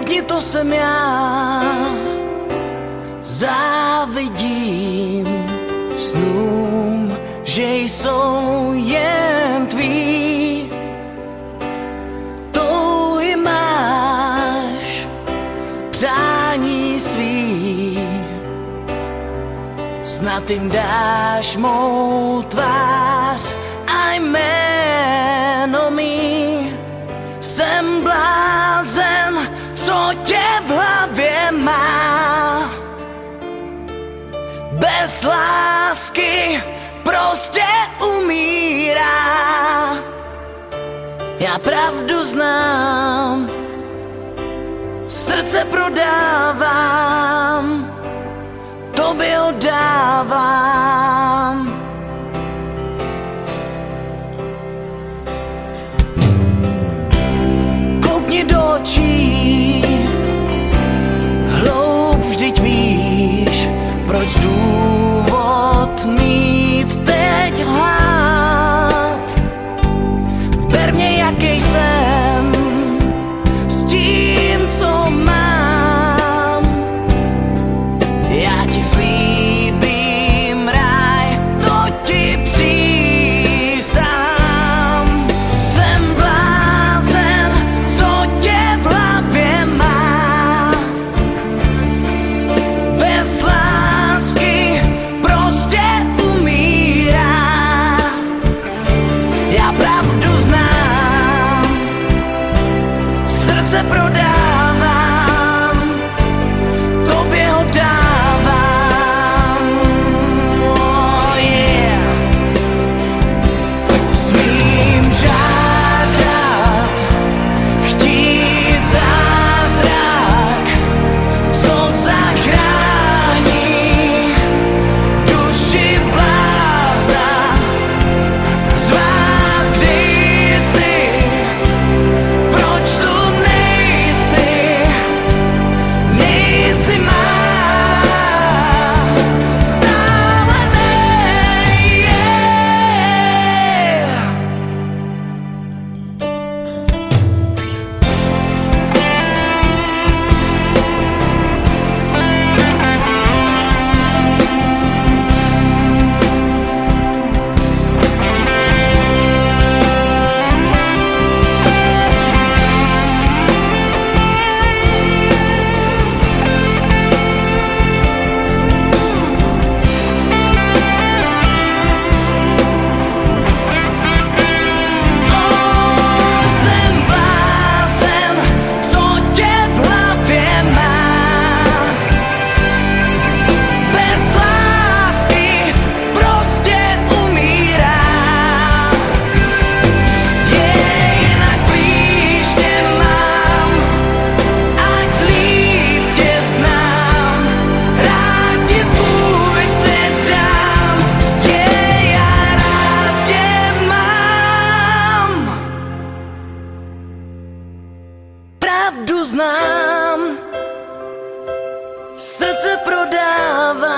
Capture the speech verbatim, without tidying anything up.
koukni, to jsem já. Závidím snům, že jsou jen tvý. Touhy máš, přání svý, snad jim dáš mou tvář a jméno mý. Jsem blázen, co tě v hlavě má. Bez lásky prostě umírá. Já pravdu znám, srdce prodávám, tobě oddávám. Koukni do očí, hloub, vždyť víš, proč důvod mít teď lhát. Ber mě, jaký jsem, s tím, co mám. Já ti slíbím ráj, to ti přísahám. Jsem blázen, co tě v hlavě má. Bez lásky prostě umírá. Já pravdu znám, srdce prodávám, tobě ho dávám. Oh yeah. Smím žádat, chtít zázrak, co zachrání duši blázna. Zvát kdysi, proč tu nejsi, nejsi má, stále nej. Jsem blázen, co tě v hlavě má. Bez lásky prostě umírá. Je jinak blíž tě mám, ať líp tě znám. Rád ti svůj svět dám, je já rád tě mám. Pravdu znám, srdce prodávám.